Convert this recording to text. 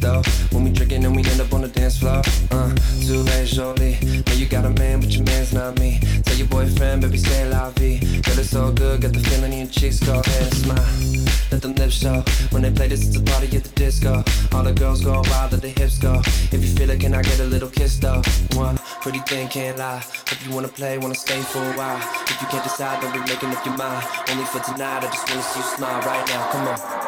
though. When we drinking and we end up on the dance floor. Too late, surely. Now you got a man, but your man's not me. Tell your boyfriend, baby, stay la vie. Girl, it's so good, got the feeling in your cheeks. Go ahead and smile. Let them lips show. When they play this, it's a party at the disco. All the girls go wild, let the hips go. If you feel it, can I get a little kiss though? One pretty thing, can't lie. Hope you wanna play, wanna stay for a while. If you can't decide, don't be making up your mind. Only for tonight, I just wanna see you smile right now. Come on.